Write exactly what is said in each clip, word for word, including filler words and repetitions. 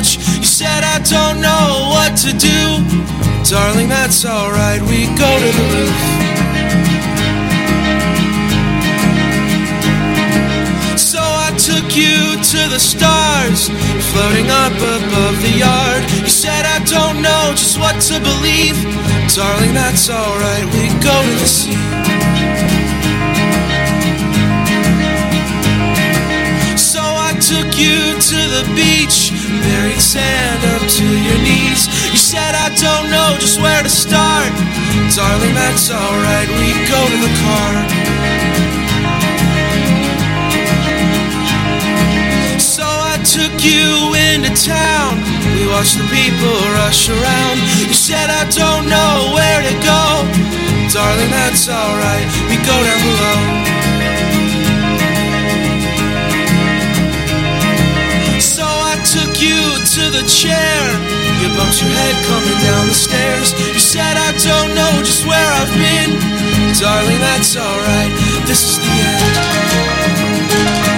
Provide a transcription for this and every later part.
porch. You said I don't know what to do. Darling, that's alright, we go to the roof. So I took you to the stars, floating up above the yard. You said I don't know just what to believe. Darling, that's alright, we go to the sea. So I took you to the beach, buried sand up to your knees. You said I don't know just where to start. Darling, that's alright, we go to the car. So I took you into town, we watched the people rush around. You said I don't know where to go. Darling, that's alright, we go down below. So I took you to the chair, you bumped your head coming down the stairs. You said I don't know just where I've been. Darling, that's alright, this is the end.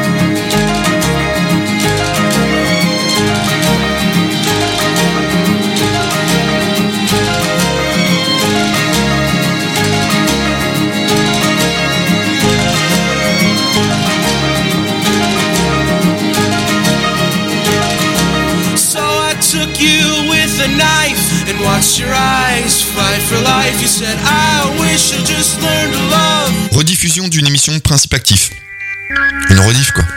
Took you with a knife and watched your eyes fight for life. You said I wish I just learned to love. Rediffusion d'une émission Principe Actif. Une rediff quoi.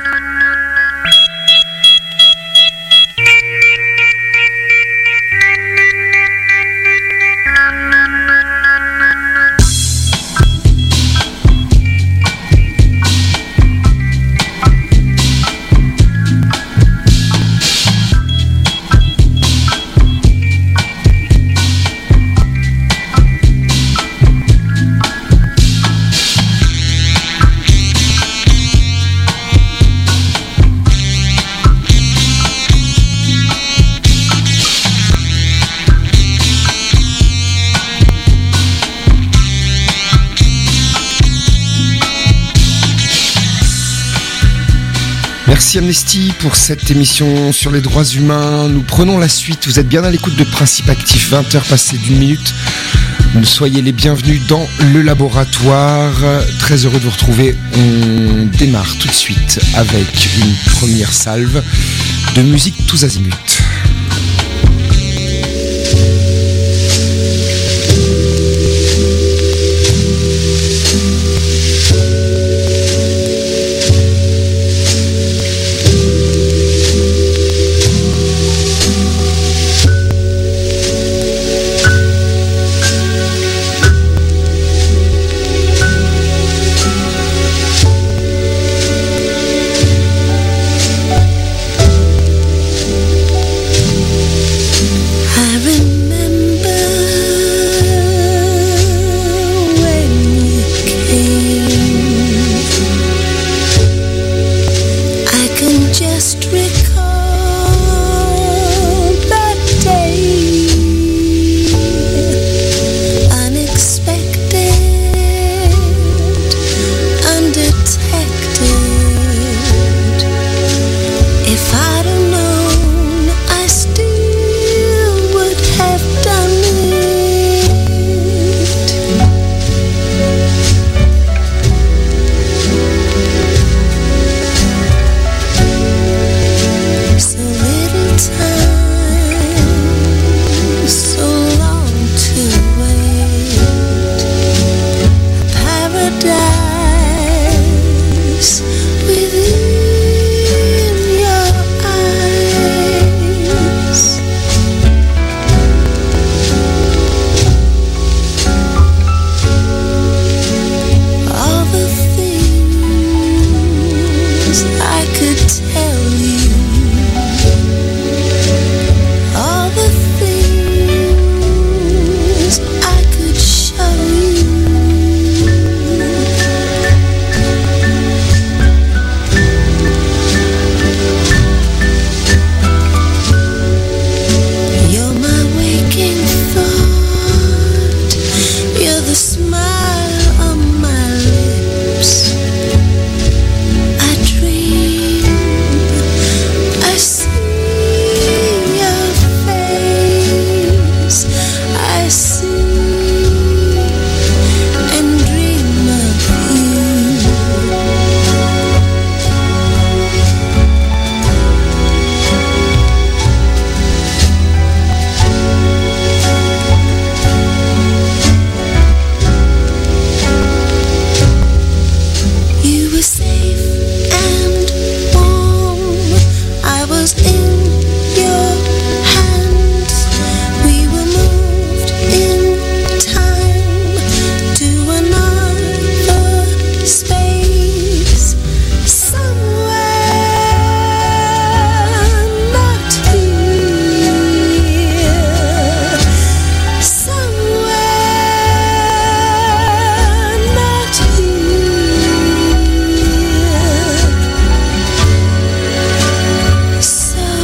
Merci Amnesty pour cette émission sur les droits humains. Nous prenons la suite. Vous êtes bien à l'écoute de Principe Actif, vingt heures passées d'une minute. Soyez les bienvenus dans le laboratoire. Très heureux de vous retrouver. On démarre tout de suite avec une première salve de musique tous azimuts. So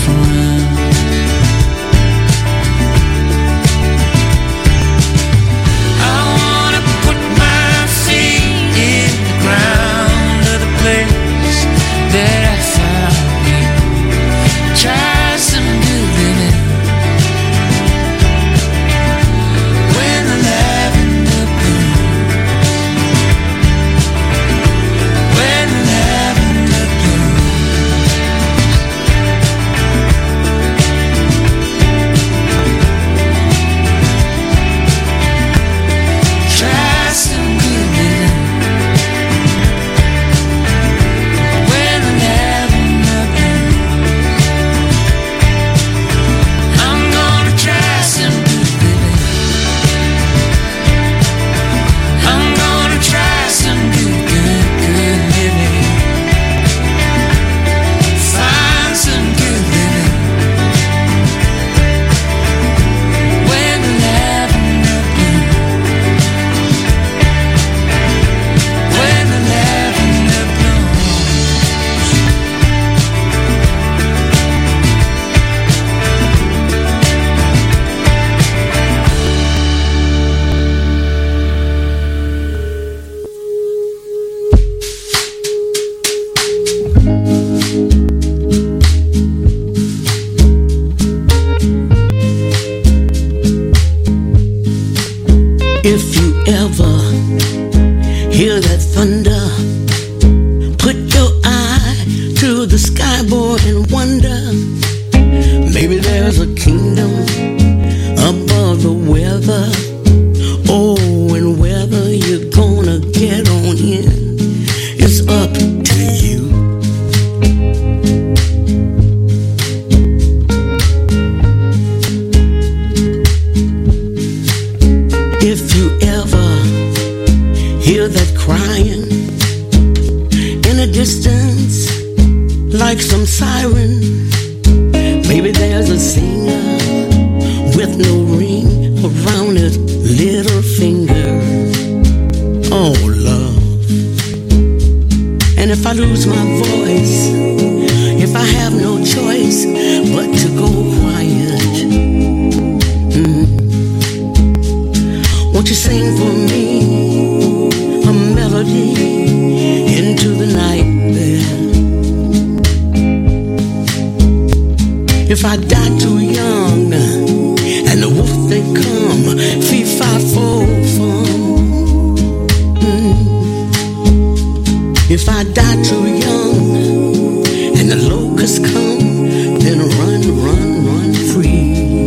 around. I wanna put my feet in the ground of the place that I found me. Try some good living. When the lavender blooms, when the lavender blooms, try some good living. When the lavender blooms, I'm gonna try some good living. I'm gonna try some good, good, good living. Find some good living. When the lavender blooms, when the lavender blooms. If you ever hear that thunder, put your eye to the skyboard and wonder. Maybe there's a kingdom above the weather. Oh, and whether you're gonna get on in, it's up to you. If you ever hear that crying in a distance, like some siren, maybe there's a singer with no ring around his little finger. Oh, love. And if I lose my voice, if I have no choice but to go quiet, mm, won't you sing for me a melody into the night there? If I die too young and the wolf they come, fee fi fo fum. Mm. If I die too young and the locusts come, then run, run, run free.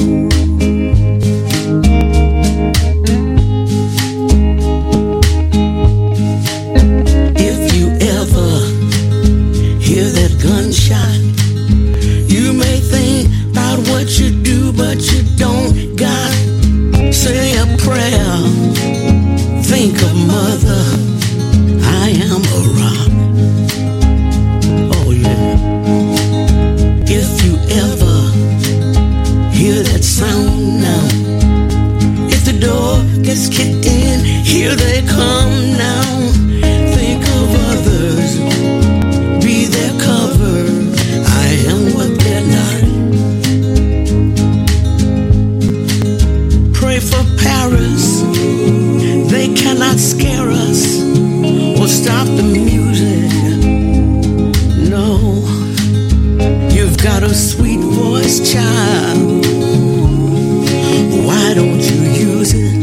If you ever hear that gunshot, you may think about what you do, but you don't got. Say a prayer, think of mother, I am a rock. Oh yeah. If you ever hear that sound now, if the door gets kicked in, here they come now. Think of others, be their cover, I am what they're not. Pray for Paris, they cannot scare us or stop the music. No, you've got a sweet voice, child. Why don't you use it?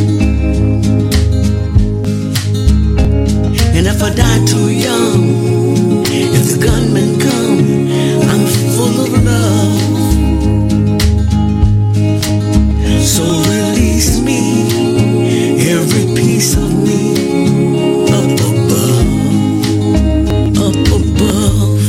And if I die too young, if the gunmen come, I'm full of love. So release me, every piece of me, up above, up above.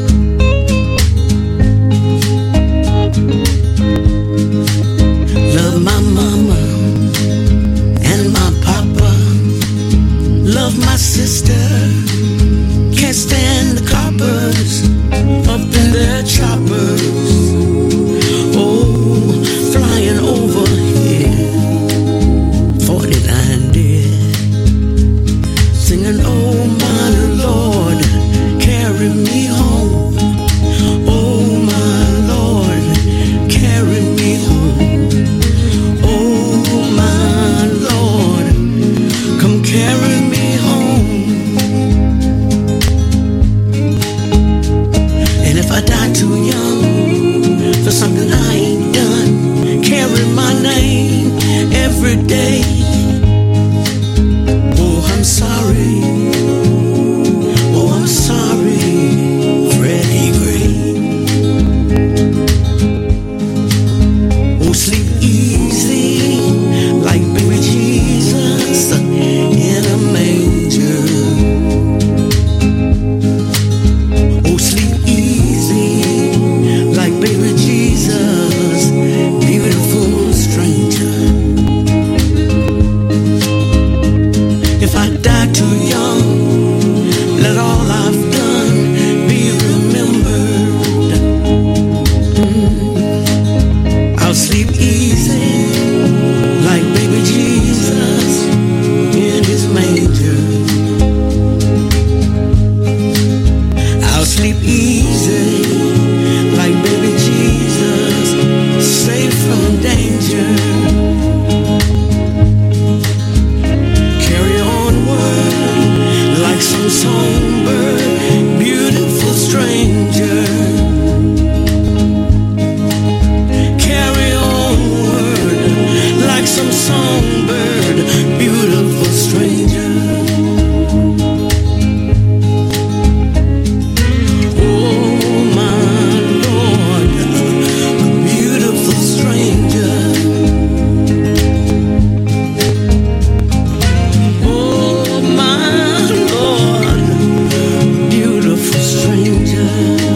Love my mama and my papa, love my sister, can't stand the coppers up in their choppers. Oh, flying over here, forty-nine dead, singing, oh my Lord, carry me home. Oh my Lord. too young for something I ain't done. Carry my name every day. Oh, I'm sorry. Oh, I'm sorry, Freddie Gray. Oh, sleep easy like baby Jesus in a manger. Oh, sleep easy like baby Jesus, beautiful stranger. If I die too young, let all I've done be remembered. Mm. I'll sleep easy like baby Jesus in his manger. I'll sleep easy like baby Jesus, safe from danger. Carry onward like some songbird, beautiful stranger. Carry onward like some songbird, beautiful stranger. Oh my Lord, a beautiful stranger. Oh my Lord, beautiful stranger.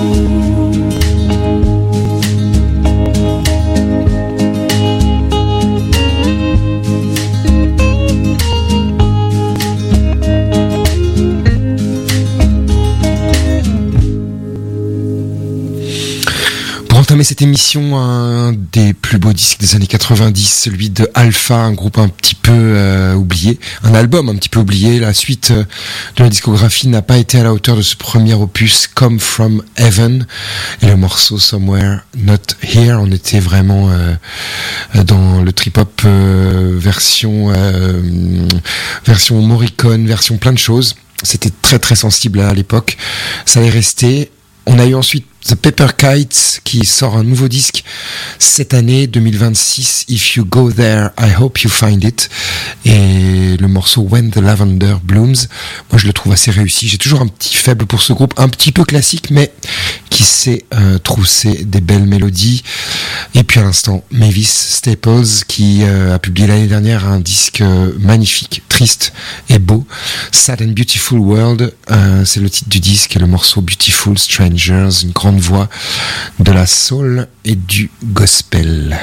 Pour entamer cette émission, un des plus beaux disques des années quatre-vingt-dix, celui de Alpha, un groupe un petit peu euh, oublié, un album un petit peu oublié. La suite euh, de la discographie n'a pas été à la hauteur de ce premier opus, Come From Heaven, et le morceau Somewhere Not Here. On était vraiment euh, dans le trip-hop euh, version euh, version Morricone, version plein de choses. C'était très très sensible à l'époque. Ça allait rester. On a eu ensuite The Paper Kites qui sort un nouveau disque cette année deux mille vingt-six, If You Go There, I Hope You Find It, et le morceau When the Lavender Blooms, moi je le trouve assez réussi. J'ai toujours un petit faible pour ce groupe, un petit peu classique mais qui sait euh, trousser des belles mélodies. Et puis à l'instant, Mavis Staples qui euh, a publié l'année dernière un disque euh, magnifique, triste et beau, Sad and Beautiful World, euh, c'est le titre du disque, et le morceau Beautiful Strangers, une grande voix de la soul et du gospel.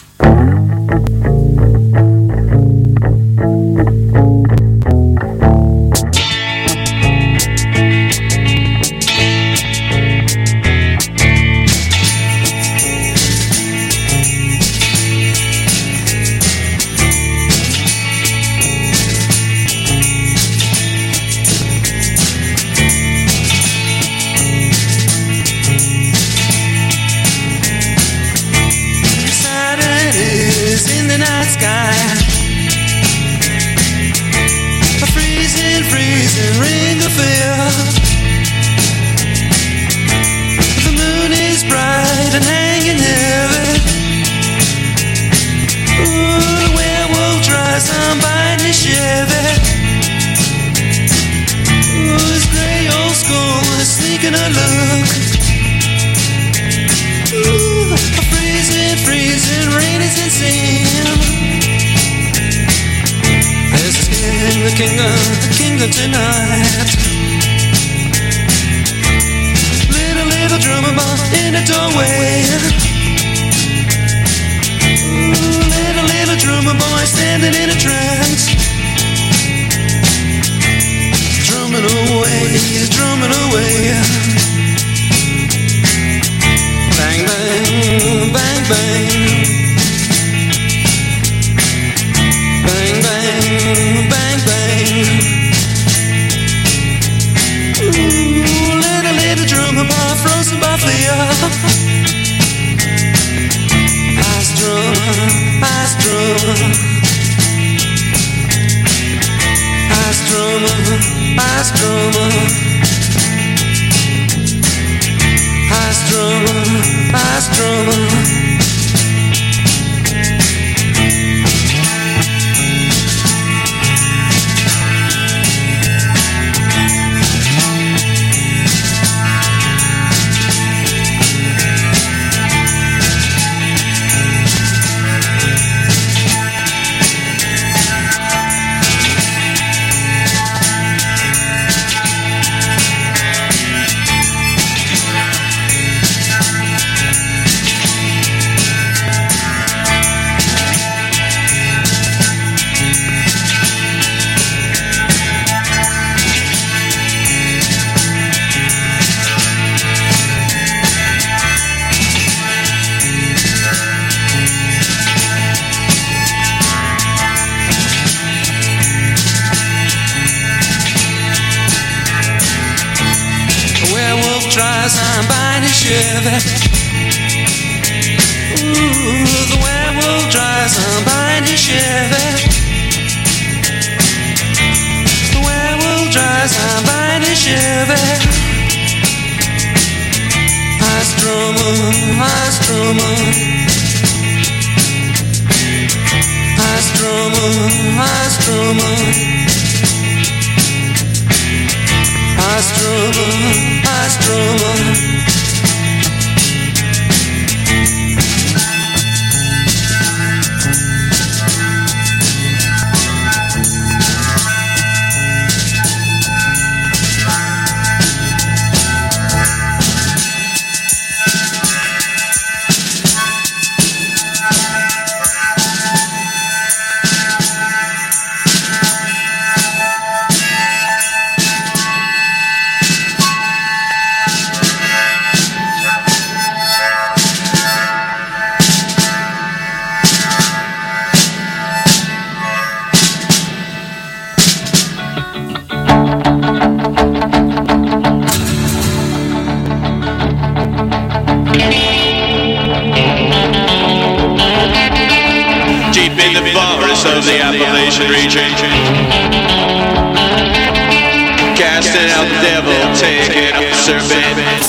Tonight, little little drummer boy in the doorway. Ooh, little little drummer boy standing in a trance, drumming away, drumming away. Bang bang, bang bang, bang bang, bang bang. Ooh, little, little drummer boy frozen by fire. Ice drum, ice drum, ice drummer, ice drummer, ice drummer. drummer. Ooh, the werewolf drives on behind his Chevy. The werewolf drives on behind his Chevy. Ice drummer, ice drummer. Ice drummer, ice drummer. Ice drummer, ice drummer. Of the Appalachian region, casting out the devil, taking up the serpent.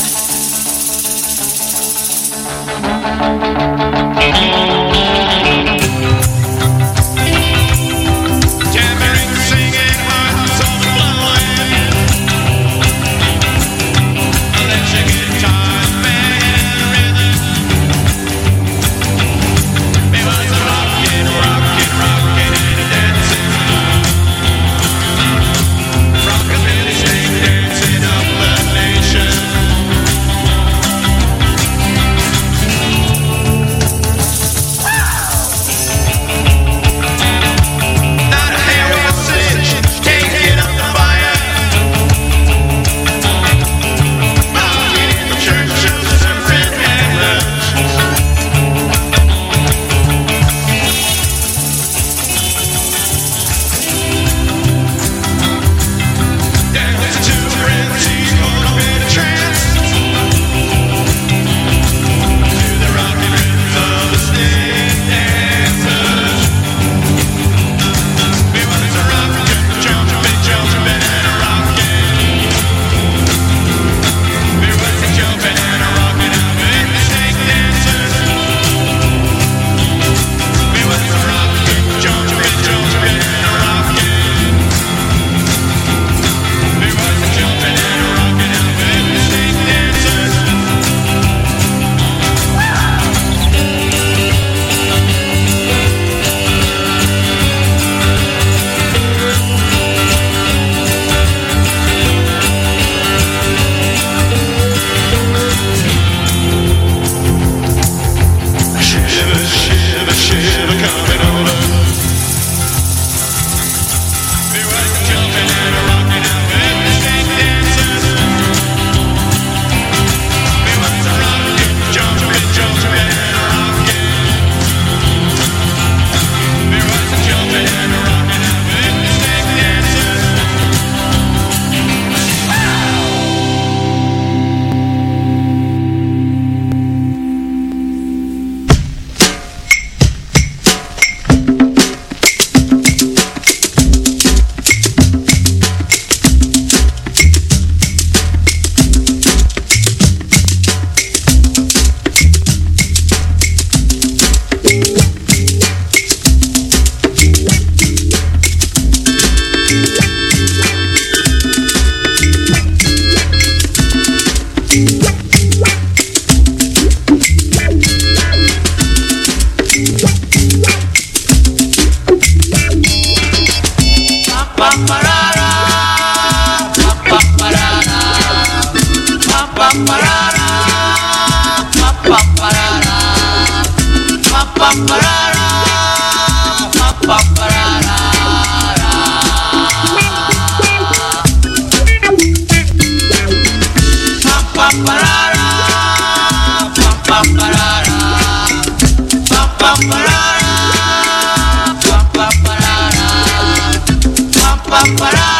Ba-ba-da.